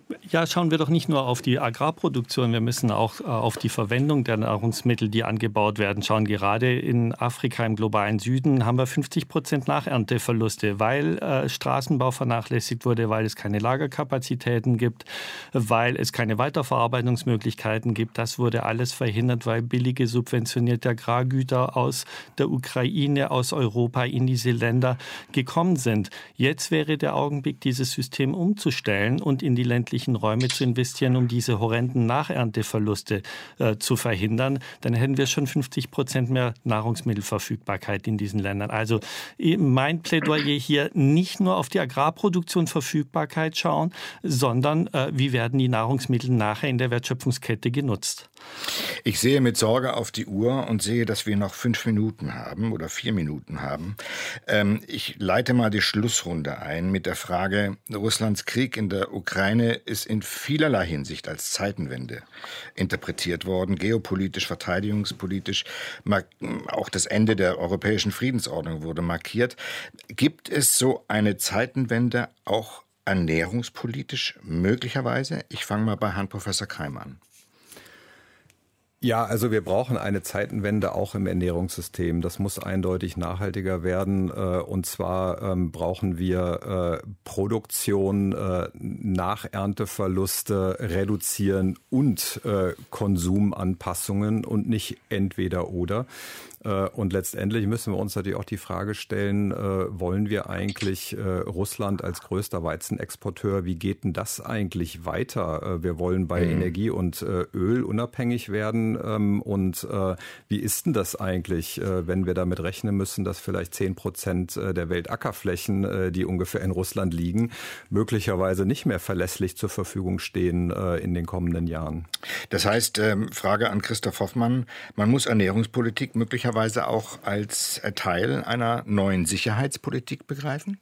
Ja, schauen wir doch nicht nur auf die Agrarproduktion, wir müssen auch äh, auf die Verwendung der Nahrungsmittel, die angebaut werden, schauen. Gerade in Afrika, im globalen Süden, haben wir fünfzig Prozent Nachernteverluste, weil äh, Straßenbau vernachlässigt wurde, weil es keine Lagerkapazitäten gibt, weil es keine Weiterverarbeitungsmöglichkeiten gibt. Das wurde alles verhindert, weil billige subventionierte Agrargüter aus der Ukraine, aus Europa in diese Länder gekommen sind. Jetzt wäre der Augenblick, dieses System umzustellen und in die ländlichen Räume zu investieren, um diese horrenden Nachernteverluste äh, zu verhindern. Dann hätten wir schon fünfzig Prozent mehr Nahrungsmittelverfügbarkeit in diesen Ländern. Also mein Plädoyer hier, nicht nur auf die Agrarproduktion Verfügbarkeit schauen, sondern äh, wie werden die Nahrungsmittel nachher in der Wertschöpfungskette genutzt. Ich sehe mit Sorge auf die Uhr und sehe, dass wir noch fünf Minuten haben oder vier Minuten haben. Ähm, ich leite mal die Schlussrunde ein mit der Frage, Russlands Krieg in der Ukraine ist in vielerlei Hinsicht als Zeitenwende interpretiert worden, geopolitisch, verteidigungspolitisch. Auch das Ende der europäischen Friedensordnung wurde markiert. Gibt es so eine Zeitenwende auch ernährungspolitisch möglicherweise? Ich fange mal bei Herrn Professor Keim an. Ja, also wir brauchen eine Zeitenwende auch im Ernährungssystem. Das muss eindeutig nachhaltiger werden. Und zwar ähm, brauchen wir äh, Produktion, äh, Nachernteverluste reduzieren und äh, Konsumanpassungen und nicht entweder oder. Und letztendlich müssen wir uns natürlich auch die Frage stellen, wollen wir eigentlich Russland als größter Weizenexporteur, wie geht denn das eigentlich weiter? Wir wollen bei mhm. Energie und Öl unabhängig werden. Und wie ist denn das eigentlich, wenn wir damit rechnen müssen, dass vielleicht zehn Prozent der Weltackerflächen, die ungefähr in Russland liegen, möglicherweise nicht mehr verlässlich zur Verfügung stehen in den kommenden Jahren? Das heißt, Frage an Christoph Hoffmann, man muss Ernährungspolitik möglicherweise auch als Teil einer neuen Sicherheitspolitik begreifen?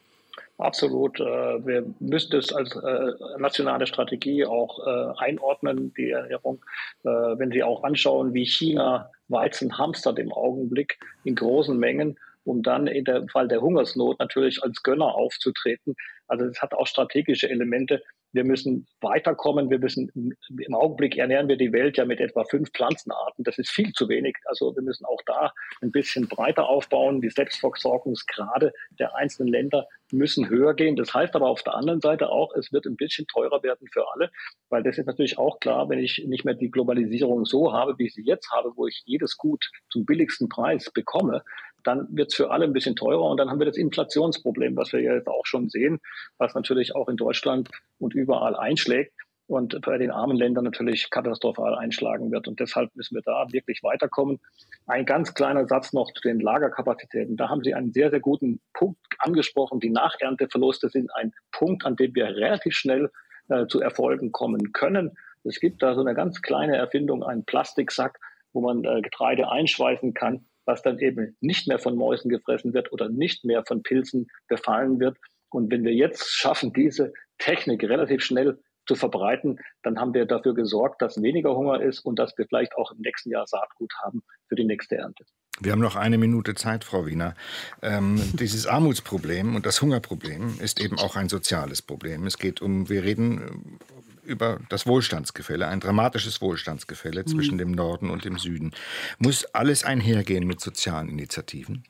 Absolut. Wir müssen das als nationale Strategie auch einordnen, die Ernährung. Wenn Sie auch anschauen, wie China Weizen hamstert im Augenblick in großen Mengen, um dann in dem Fall der Hungersnot natürlich als Gönner aufzutreten. Also es hat auch strategische Elemente. Wir müssen weiterkommen. Wir müssen, im Augenblick ernähren wir die Welt ja mit etwa fünf Pflanzenarten. Das ist viel zu wenig. Also wir müssen auch da ein bisschen breiter aufbauen. Die Selbstversorgungsgrade der einzelnen Länder müssen höher gehen. Das heißt aber auf der anderen Seite auch, es wird ein bisschen teurer werden für alle, weil das ist natürlich auch klar, wenn ich nicht mehr die Globalisierung so habe, wie ich sie jetzt habe, wo ich jedes Gut zum billigsten Preis bekomme, dann wird es für alle ein bisschen teurer und dann haben wir das Inflationsproblem, was wir jetzt auch schon sehen, was natürlich auch in Deutschland und überall einschlägt und bei den armen Ländern natürlich katastrophal einschlagen wird. Und deshalb müssen wir da wirklich weiterkommen. Ein ganz kleiner Satz noch zu den Lagerkapazitäten. Da haben Sie einen sehr, sehr guten Punkt angesprochen. Die Nachernteverluste sind ein Punkt, an dem wir relativ schnell äh, zu Erfolgen kommen können. Es gibt da so eine ganz kleine Erfindung, einen Plastiksack, wo man äh, Getreide einschweißen kann, was dann eben nicht mehr von Mäusen gefressen wird oder nicht mehr von Pilzen befallen wird. Und wenn wir jetzt schaffen, diese Technik relativ schnell zu verbreiten, dann haben wir dafür gesorgt, dass weniger Hunger ist und dass wir vielleicht auch im nächsten Jahr Saatgut haben für die nächste Ernte. Wir haben noch eine Minute Zeit, Frau Wiener. Ähm, dieses Armutsproblem und das Hungerproblem ist eben auch ein soziales Problem. Es geht um, wir reden über das Wohlstandsgefälle, ein dramatisches Wohlstandsgefälle zwischen mhm. dem Norden und dem Süden. Muss alles einhergehen mit sozialen Initiativen?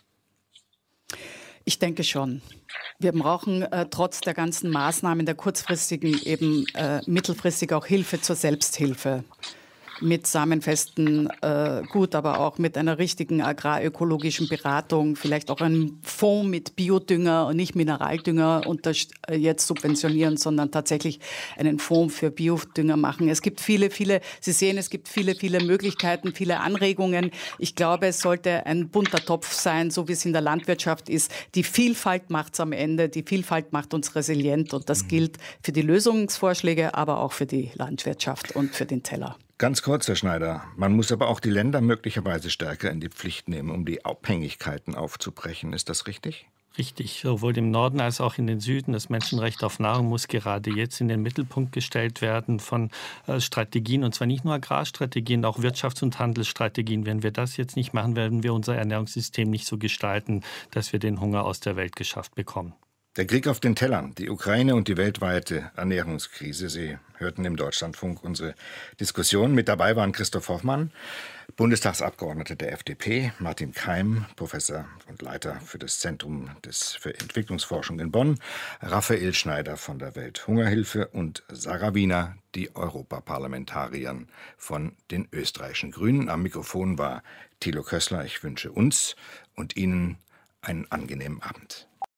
Ich denke schon. Wir brauchen äh, trotz der ganzen Maßnahmen der kurzfristigen, eben äh, mittelfristig auch Hilfe zur Selbsthilfe. Mit samenfesten äh, Gut, aber auch mit einer richtigen agrarökologischen Beratung, vielleicht auch einem Fonds mit Biodünger und nicht Mineraldünger unter, äh, jetzt subventionieren, sondern tatsächlich einen Fonds für Biodünger machen. Es gibt viele, viele, Sie sehen, es gibt viele, viele Möglichkeiten, viele Anregungen. Ich glaube, es sollte ein bunter Topf sein, so wie es in der Landwirtschaft ist. Die Vielfalt macht's am Ende, die Vielfalt macht uns resilient und das gilt für die Lösungsvorschläge, aber auch für die Landwirtschaft und für den Teller. Ganz kurz, Herr Schneider. Man muss aber auch die Länder möglicherweise stärker in die Pflicht nehmen, um die Abhängigkeiten aufzubrechen. Ist das richtig? Richtig, sowohl im Norden als auch in den Süden. Das Menschenrecht auf Nahrung muss gerade jetzt in den Mittelpunkt gestellt werden von äh, Strategien, und zwar nicht nur Agrarstrategien, auch Wirtschafts- und Handelsstrategien. Wenn wir das jetzt nicht machen, werden wir unser Ernährungssystem nicht so gestalten, dass wir den Hunger aus der Welt geschafft bekommen. Der Krieg auf den Tellern, die Ukraine und die weltweite Ernährungskrise. Sie hörten im Deutschlandfunk unsere Diskussion. Mit dabei waren Christoph Hoffmann, Bundestagsabgeordneter der F D P, Martin Keim, Professor und Leiter für das Zentrum des, für Entwicklungsforschung in Bonn, Raphael Schneider von der Welthungerhilfe und Sarah Wiener, die Europaparlamentarierin von den österreichischen Grünen. Am Mikrofon war Thilo Kössler. Ich wünsche uns und Ihnen einen angenehmen Abend.